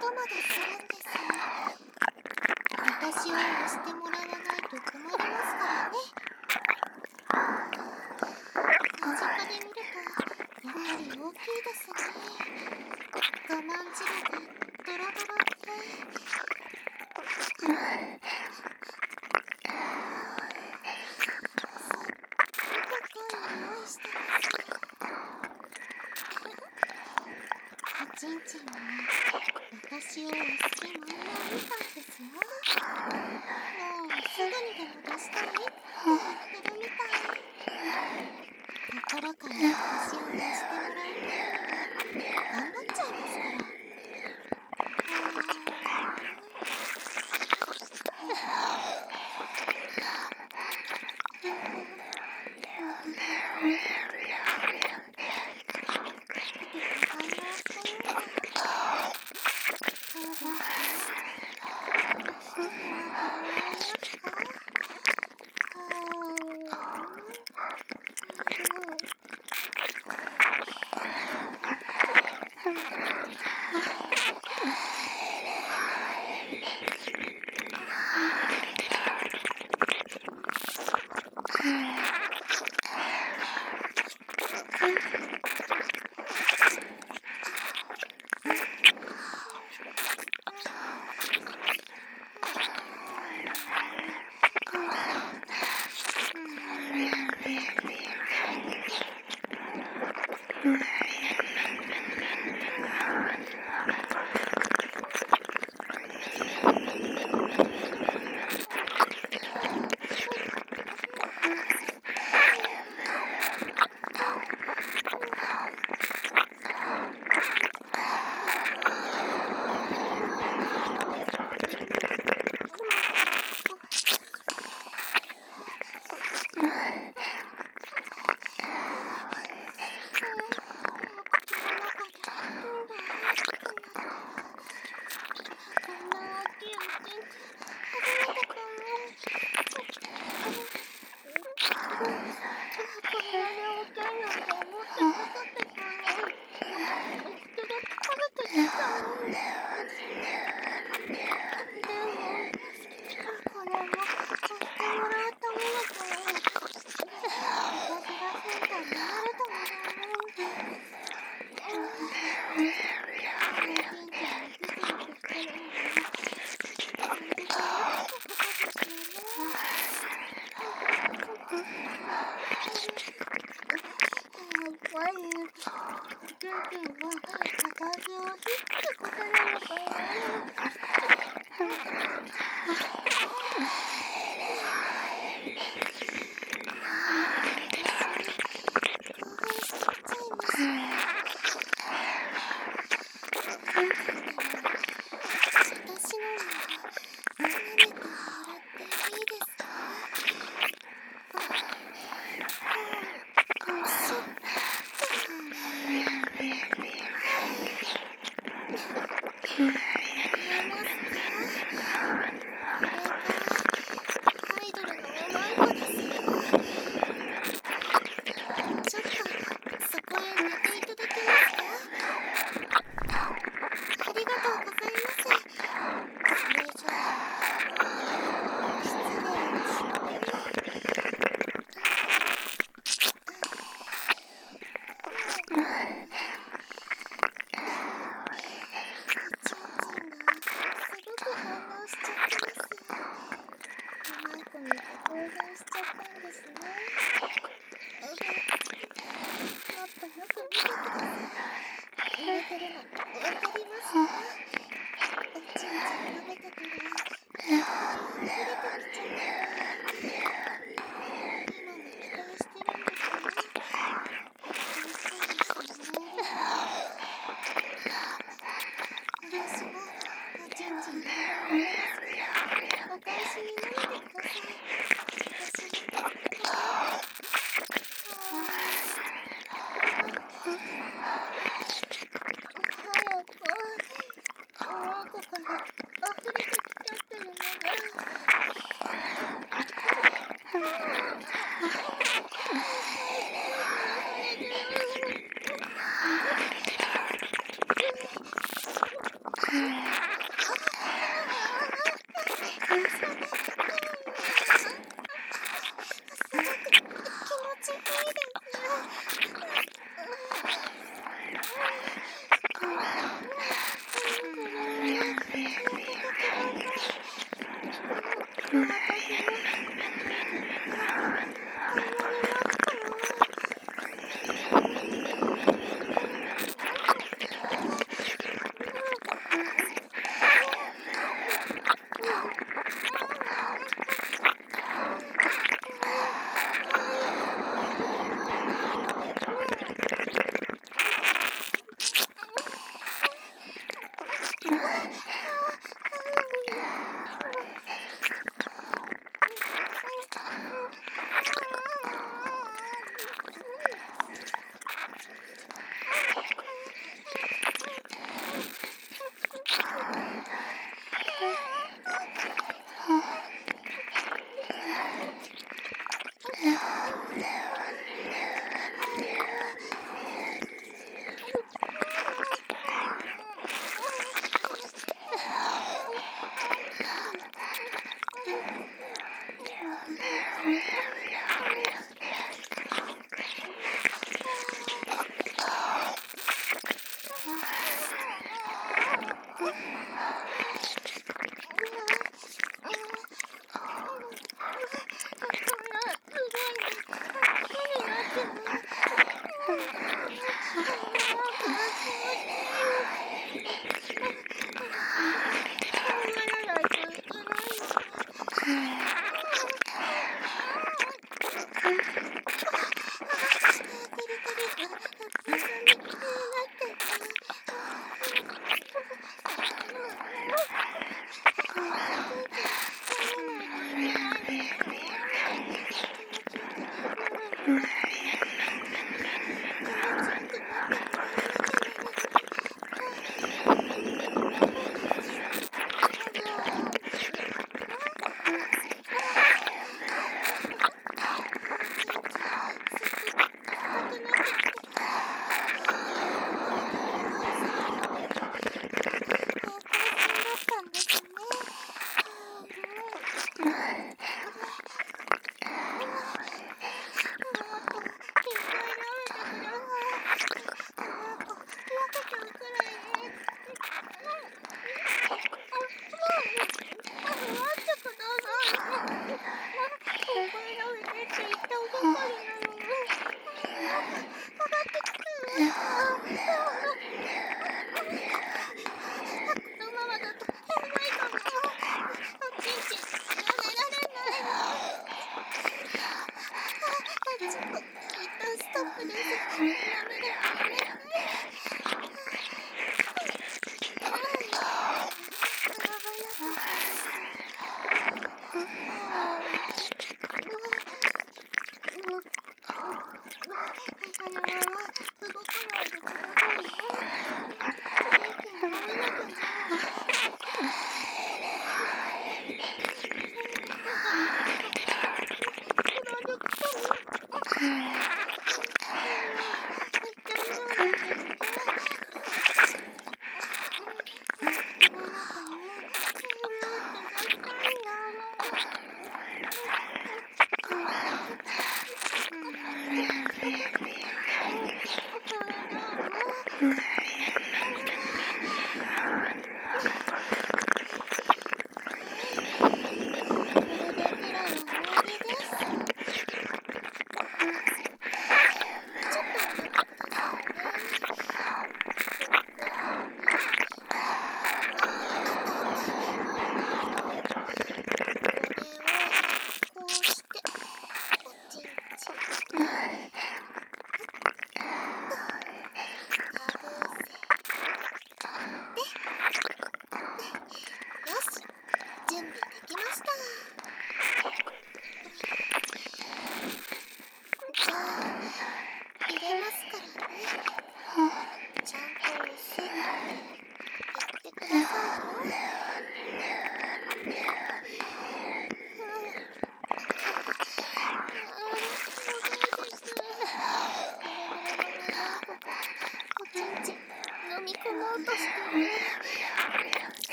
とまでするんです。私を押してもらわないと困りますからね。間近で見るとやっぱり大きいですね。我慢汁がドロドロって。用意してます。おちんちんも私を押す気満々みたいですよ。もうすぐにでも出したいって言ってるみたい。心から私を押してもらうために頑張っちゃいますから。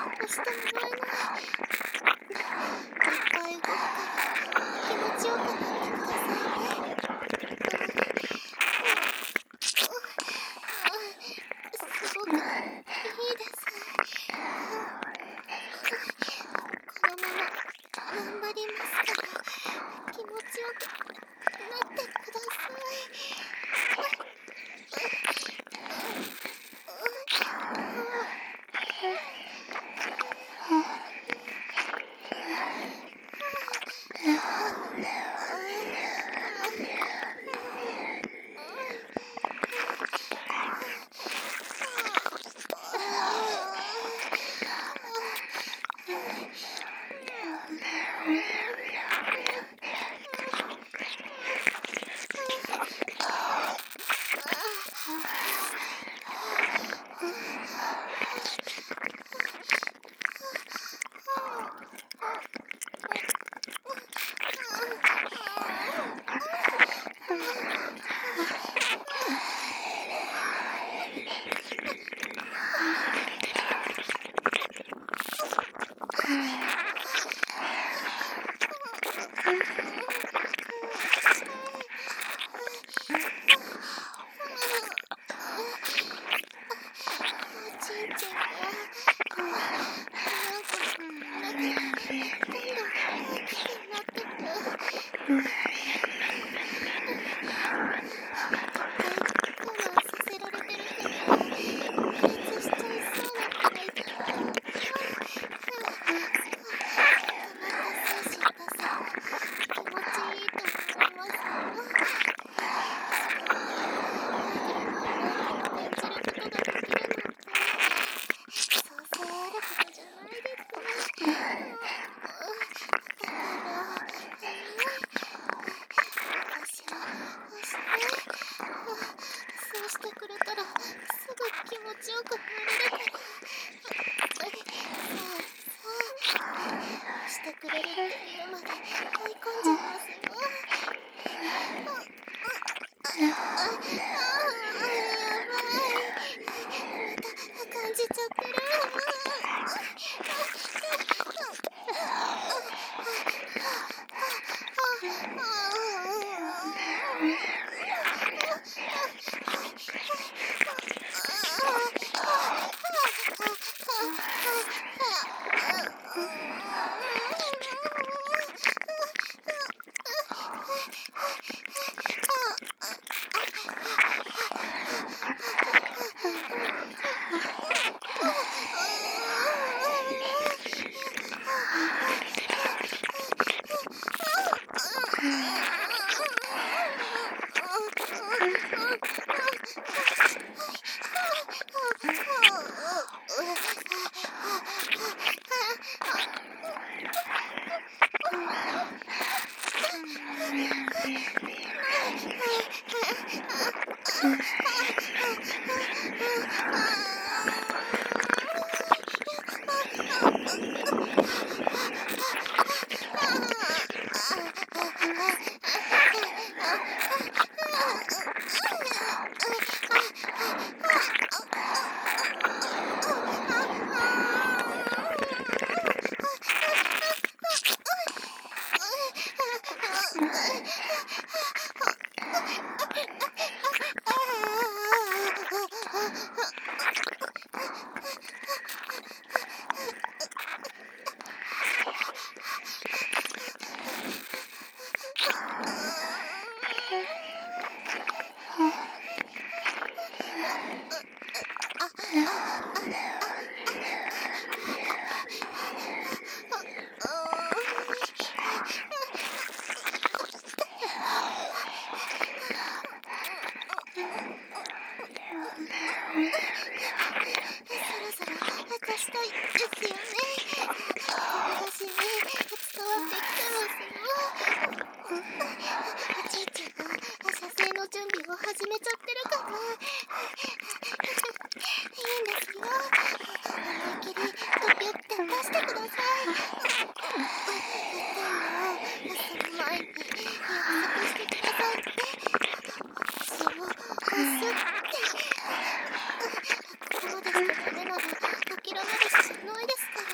押してもらえない。いっぱい動くから気持ちよくなってくださいね。すごくいいです。このまま頑張りますから気持ちよくなってください。そうしてくれたらすぐ気持ちよくなれるから。そうしてくれるって言うまで追い込んじゃいますよ。やばい、また感じちゃってる。したいですよね。私に伝わってきてますよ。おじいちゃんが射精の準備を始めちゃってるから。いいんですよ。思いっきりドピュって出してください。でもその前に約束してくださいって。私を押すって。ここまでしてダメなら諦めるしかないですから。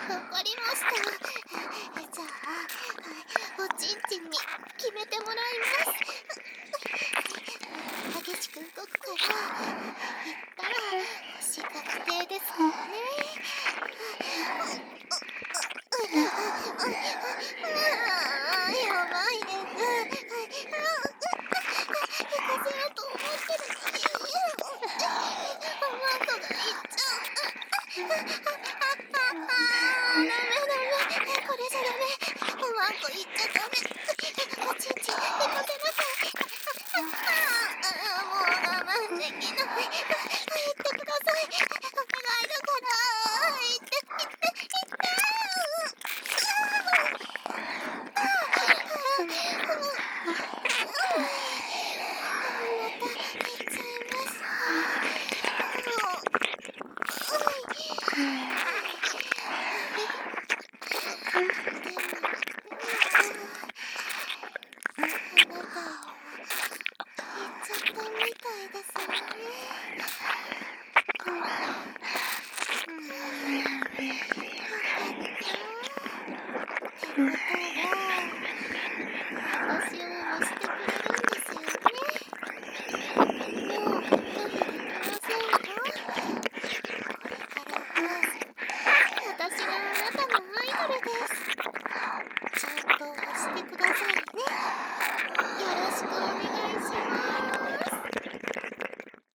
わかりました。じゃあ、おちんちんに決めてもらいます。激しく動くから、言ったら星確定ですからね。やばいです。行かせようと思ってるのに、マントがいっちゃう。ダメダメ、これじゃダメ。マントいっちゃダメ。おちんちん行かせなさい。もう我慢できない。言ってください。お願いだから。言って言って言って。